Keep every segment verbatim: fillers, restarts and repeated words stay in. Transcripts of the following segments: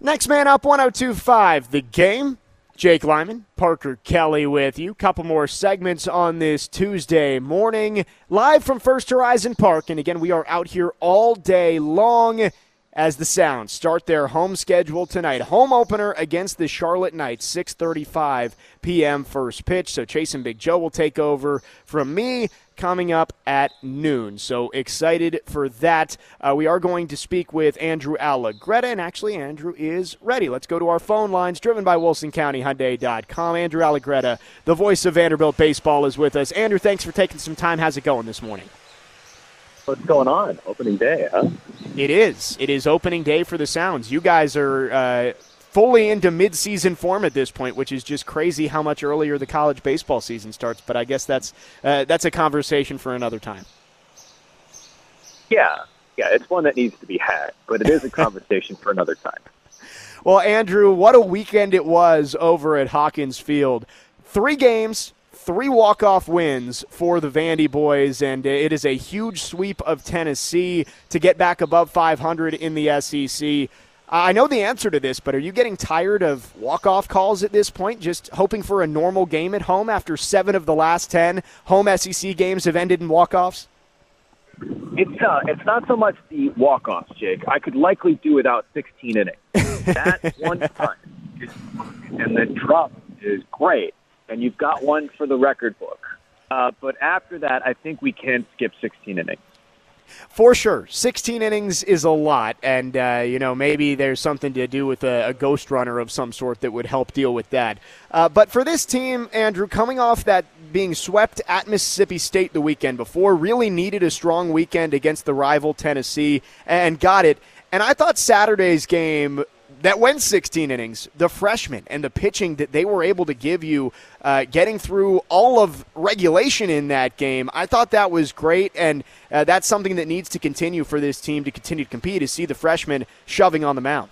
Next man up, one oh two point five, The Game. Jake Lyman, Parker Kelly with you. Couple more segments on this Tuesday morning. Live from First Horizon Park. And again, we are out here all day long as the Sounds start their home schedule tonight. Home opener against the Charlotte Knights, six thirty-five p.m. first pitch. So Chase and Big Joe will take over from me coming up at noon. So excited for that. Uh, we are going to speak with Andrew Allegretta, and actually Andrew is ready. Let's go to our phone lines, driven by Wilson County Hyundai dot com. Andrew Allegretta, the voice of Vanderbilt baseball, is with us. Andrew, thanks for taking some time. How's it going this morning? What's going on? Opening day, huh? It is. It is opening day for the Sounds. You guys are uh, fully into mid-season form at this point, which is just crazy how much earlier the college baseball season starts. But I guess that's uh, that's a conversation for another time. Yeah. Yeah, it's one that needs to be had, but it is a conversation for another time. Well, Andrew, what a weekend it was over at Hawkins Field. Three games, three walk-off wins for the Vandy boys, and it is a huge sweep of Tennessee to get back above five hundred in the S E C. I know the answer to this, but are you getting tired of walk-off calls at this point, just hoping for a normal game at home after seven of the last ten home S E C games have ended in walk-offs? It's uh, it's not so much the walk-offs, Jake. I could likely do without sixteen innings. That one time, is, and the drop is great, and you've got one for the record book. Uh, but after that, I think we can skip sixteen innings. For sure. sixteen innings is a lot, and, uh, you know, maybe there's something to do with a, a ghost runner of some sort that would help deal with that. Uh, but for this team, Andrew, coming off that being swept at Mississippi State the weekend before, really needed a strong weekend against the rival Tennessee and got it. And I thought Saturday's game that went sixteen innings, the freshmen and the pitching that they were able to give you, uh, getting through all of regulation in that game, I thought that was great, and uh, that's something that needs to continue for this team to continue to compete, is see the freshmen shoving on the mound.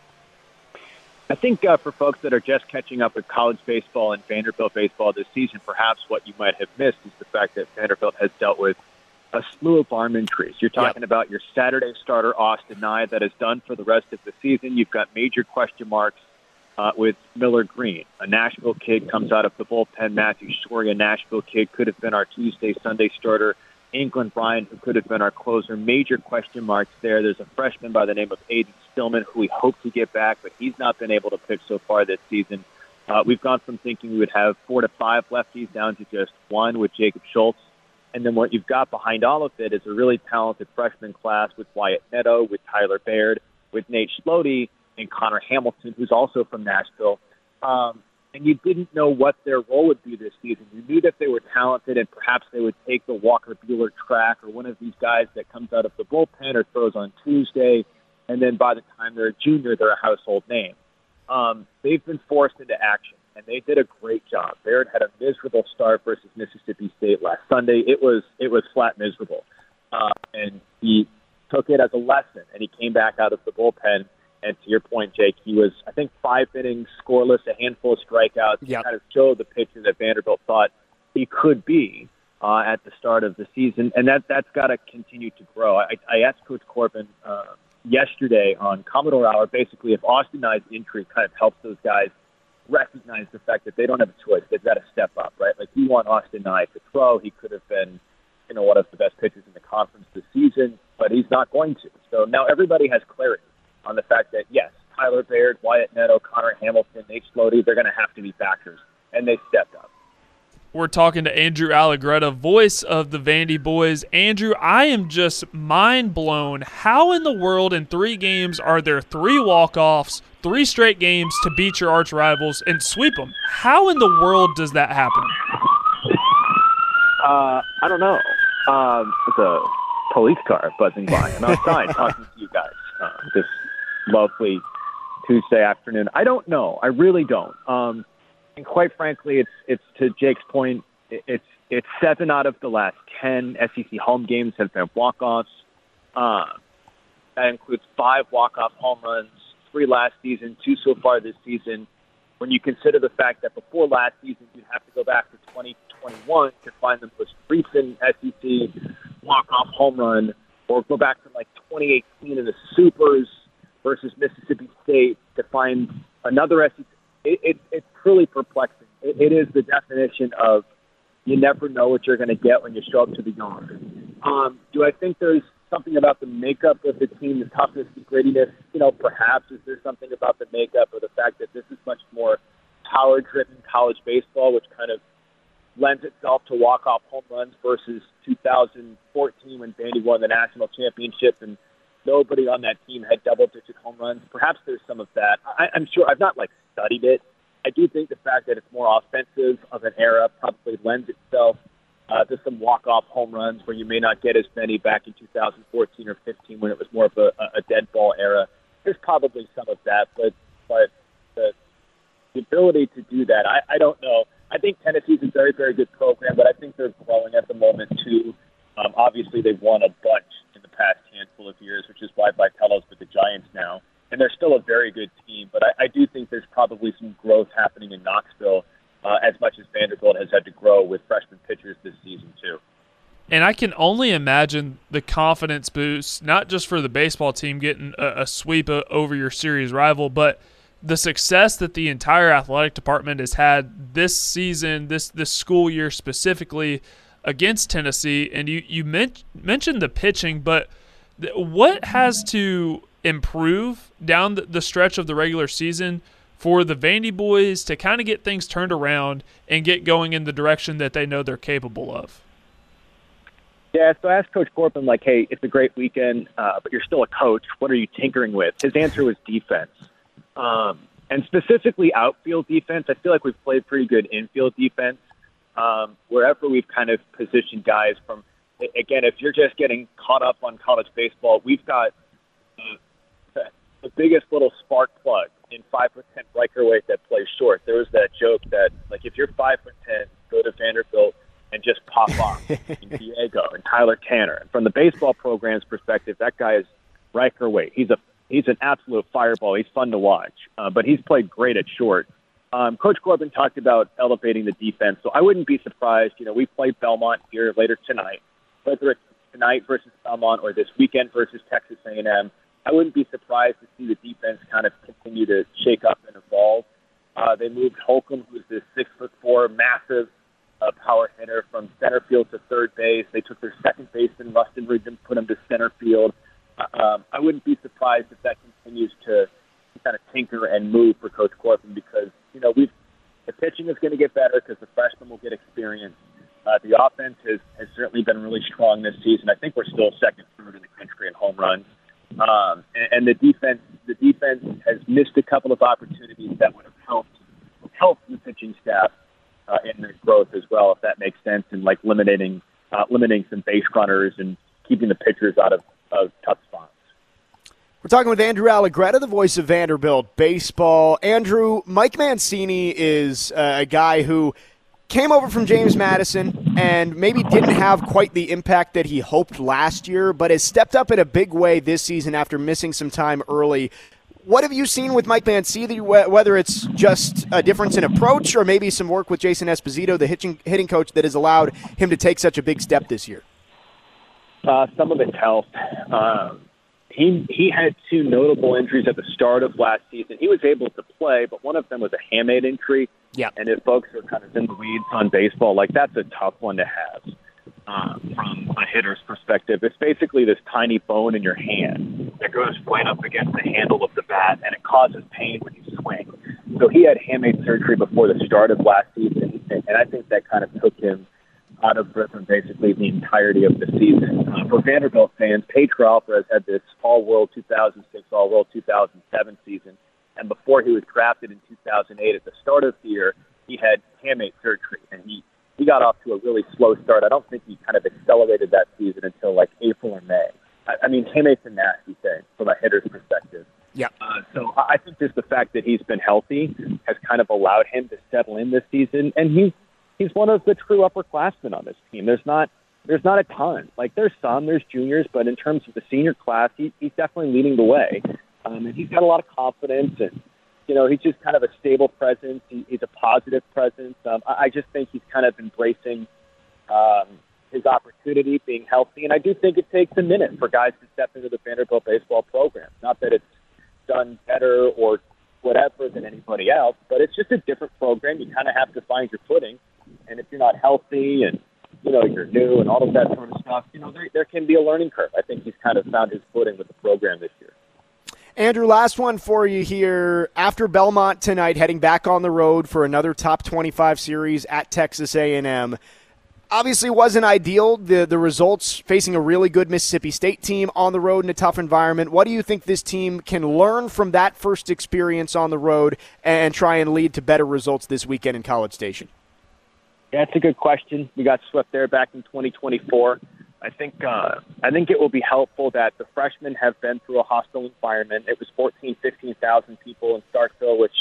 I think uh, for folks that are just catching up with college baseball and Vanderbilt baseball this season, perhaps what you might have missed is the fact that Vanderbilt has dealt with a slew of arm injuries. You're talking yep. about your Saturday starter, Austin Nye, that is done for the rest of the season. You've got major question marks uh, with Miller Green. A Nashville kid comes out of the bullpen. Matthew Story, a Nashville kid, could have been our Tuesday, Sunday starter. England Bryant, who could have been our closer. Major question marks there. There's a freshman by the name of Aiden Stillman, who we hope to get back, but he's not been able to pitch so far this season. Uh, we've gone from thinking we would have four to five lefties down to just one with Jacob Schultz. And then what you've got behind all of it is a really talented freshman class with Wyatt Neto, with Tyler Baird, with Nate Schlode, and Connor Hamilton, who's also from Nashville. Um, and you didn't know what their role would be this season. You knew that they were talented and perhaps they would take the Walker Buehler track or one of these guys that comes out of the bullpen or throws on Tuesday. And then by the time they're a junior, they're a household name. Um, they've been forced into action. And they did a great job. Baird had a miserable start versus Mississippi State last Sunday. It was it was flat miserable. Uh, and he took it as a lesson, and he came back out of the bullpen. And to your point, Jake, he was, I think, five innings, scoreless, a handful of strikeouts. Yep. Kind of showed the pitcher that Vanderbilt thought he could be uh, at the start of the season. And that, that's got to continue to grow. I, I asked Coach Corbin uh, yesterday on Commodore Hour, basically, if Austin Nye's injury kind of helps those guys recognize the fact that they don't have a choice. They've got to step up, right? Like, you want Austin Nye to throw. He could have been, you know, one of the best pitchers in the conference this season, but he's not going to. So now everybody has clarity on the fact that, yes, Tyler Baird, Wyatt Neto, Connor Hamilton, Nate Schlode, they're going to have to be factors, and they stepped up. We're talking to Andrew Allegretta, voice of the Vandy boys. Andrew, I am just mind blown. How in the world in three games are there three walk-offs, three straight games to beat your arch rivals and sweep them? How in the world does that happen? Uh, I don't know. Um, it's a police car buzzing by. I'm outside talking to you guys uh, this lovely Tuesday afternoon. I don't know. I really don't. Um, And quite frankly, it's it's to Jake's point. It's it's seven out of the last ten S E C home games have been walk-offs. Uh, that includes five walk-off home runs, three last season, two so far this season. When you consider the fact that before last season, you'd have to go back to twenty twenty-one to find the most recent S E C walk-off home run, or go back to like twenty eighteen in the Supers versus Mississippi State to find another S E C. It, it, it's truly perplexing. It, it is the definition of you never know what you're going to get when you show up to the yard. Um, do I think there's something about the makeup of the team, the toughness, the grittiness? You know, perhaps is there something about the makeup or the fact that this is much more power-driven college baseball, which kind of lends itself to walk-off home runs versus two thousand fourteen when Vandy won the national championship and nobody on that team had double-digit home runs. Perhaps there's some of that. I, I'm sure I've not like studied it. I do think the fact that it's more offensive of an era probably lends itself uh, to some walk-off home runs where you may not get as many back in two thousand fourteen or fifteen when it was more of a, a dead ball era. There's probably some of that, but but the, the ability to do that, I, I don't know. I think Tennessee's a very, very good program, but I think they're growing at the moment too. Um, obviously, they've won a bunch in the past handful of years, which is why Vitello's with the Giants now. And they're still a very good team, but I, I do think there's probably some growth happening in Knoxville uh, as much as Vanderbilt has had to grow with freshman pitchers this season too. And I can only imagine the confidence boost, not just for the baseball team getting a, a sweep a, over your series rival, but the success that the entire athletic department has had this season, this this school year specifically against Tennessee. And you, you men- mentioned the pitching, but th- what has to improve down the, the stretch of the regular season for the Vandy boys to kind of get things turned around and get going in the direction that they know they're capable of? Yeah, so I asked Coach Corbin, like, hey, it's a great weekend, uh, but you're still a coach. What are you tinkering with? His answer was defense. Um, and specifically outfield defense. I feel like we've played pretty good infield defense. Um, wherever we've kind of positioned guys from, again, if you're just getting caught up on college baseball, we've got uh, the biggest little spark plug in five foot ten Riker weight that plays short. There was that joke that, like, if you're five foot ten, go to Vanderbilt and just pop off in Diego and Tyler Tanner. And from the baseball program's perspective, that guy is Riker weight. He's a he's an absolute fireball. He's fun to watch, uh, but he's played great at short. Um, Coach Corbin talked about elevating the defense, so I wouldn't be surprised. You know, we play Belmont here later tonight, whether it's tonight versus Belmont or this weekend versus Texas A and M. I wouldn't be surprised to see the defense kind of continue to shake up and evolve. Uh, they moved Holcomb, who's this six foot four, massive uh, power hitter, from center field to third base. They took their second baseman, Rustin Reed, and put him to center field. Uh, um, I wouldn't be surprised if that continues to kind of tinker and move for Coach Corbin because, you know, we've the pitching is going to get better because the freshmen will get experience. Uh, the offense has, has certainly been really strong this season. I think we're still second, third in the country in home runs. Um, and, and the defense, the defense has missed a couple of opportunities that would have helped helped the pitching staff uh, in their growth as well, if that makes sense, and like limiting uh, limiting some base runners and keeping the pitchers out of, of tough spots. We're talking with Andrew Allegretta, the voice of Vanderbilt baseball. Andrew, Mike Mancini is uh, a guy who came over from James Madison and maybe didn't have quite the impact that he hoped last year, but has stepped up in a big way this season after missing some time early. What have you seen with Mike Mancini, whether it's just a difference in approach or maybe some work with Jason Esposito, the hitting, hitting coach, that has allowed him to take such a big step this year? Uh, some of it's health. Um, he he had two notable injuries at the start of last season. He was able to play, but one of them was a hamate injury. Yeah. And if folks are kind of in the weeds on baseball, like that's a tough one to have uh, from a hitter's perspective. It's basically this tiny bone in your hand that goes right up against the handle of the bat, and it causes pain when you swing. So he had hamate surgery before the start of last season, and I think that kind of took him out of rhythm basically the entirety of the season. Uh, for Vanderbilt fans, Pedro Alvarez had this All-World two thousand six, All-World two thousand seven season. And before he was drafted in two thousand eight, at the start of the year, he had hamate surgery, and he, he got off to a really slow start. I don't think he kind of accelerated that season until like April or May. I, I mean, hamate's a nasty thing from a hitter's perspective. Yeah. Uh, so I think just the fact that he's been healthy has kind of allowed him to settle in this season, and he's he's one of the true upperclassmen on this team. There's not there's not a ton. Like there's some, there's juniors, but in terms of the senior class, he, he's definitely leading the way. Um, and he's got a lot of confidence, and, you know, he's just kind of a stable presence. He, he's a positive presence. Um, I, I just think he's kind of embracing um, his opportunity, being healthy. And I do think it takes a minute for guys to step into the Vanderbilt baseball program. Not that it's done better or whatever than anybody else, but it's just a different program. You kind of have to find your footing. And if you're not healthy and, you know, you're new and all of that sort of stuff, you know, there, there can be a learning curve. I think he's kind of found his footing with the program this year. Andrew, last one for you here. After Belmont tonight, heading back on the road for another top twenty-five series at Texas A and M. Obviously wasn't ideal, the, the results facing a really good Mississippi State team on the road in a tough environment. What do you think this team can learn from that first experience on the road and try and lead to better results this weekend in College Station? Yeah, that's a good question. We got swept there back in twenty twenty-four. I think uh, I think it will be helpful that the freshmen have been through a hostile environment. It was fourteen, fifteen thousand people in Starkville, which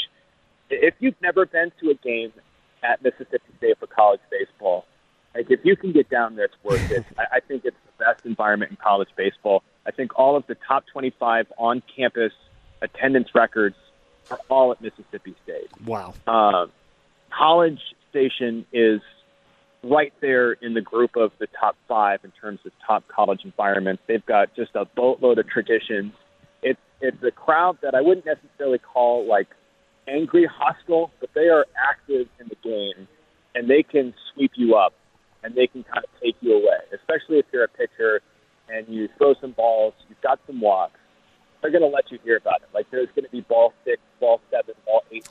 if you've never been to a game at Mississippi State for college baseball, like if you can get down there, it's worth it. I, I think it's the best environment in college baseball. I think all of the top twenty-five on-campus attendance records are all at Mississippi State. Wow. Uh, College Station is right there in the group of the top five in terms of top college environments. They've got just a boatload of traditions. It's it's a crowd that I wouldn't necessarily call like angry, hostile, but they are active in the game, and they can sweep you up, and they can kind of take you away, especially if you're a pitcher and you throw some balls, you've got some walks. They're going to let you hear about it. Like there's going to be ball six, ball seven, ball eight.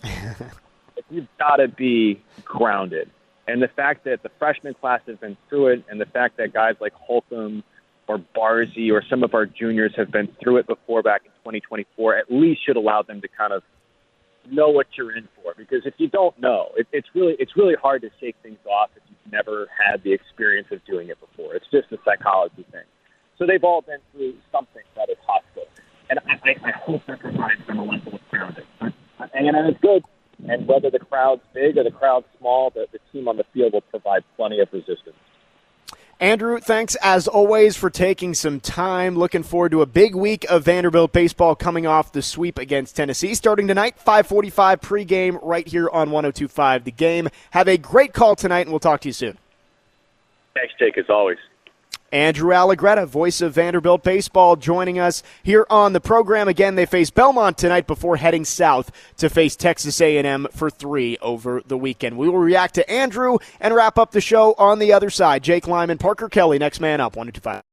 You've got to be grounded. And the fact that the freshman class has been through it, and the fact that guys like Holcomb or Barzy or some of our juniors have been through it before back in twenty twenty-four, at least should allow them to kind of know what you're in for. Because if you don't know, it, it's really it's really hard to shake things off if you've never had the experience of doing it before. It's just a psychology thing. So they've all been through something that is hostile. And I, I, I hope that provides them a level of grounding. And, and it's good. And whether the crowd's big or the crowd's small, the, the team on the field will provide plenty of resistance. Andrew, thanks as always for taking some time. Looking forward to a big week of Vanderbilt baseball coming off the sweep against Tennessee. Starting tonight, five forty-five pregame right here on one oh two point five The Game. Have a great call tonight, and we'll talk to you soon. Thanks, Jake, as always. Andrew Allegretta, voice of Vanderbilt baseball, joining us here on the program. Again, they face Belmont tonight before heading south to face Texas A and M for three over the weekend. We will react to Andrew and wrap up the show on the other side. Jake Lyman, Parker Kelly, next man up, one oh two point five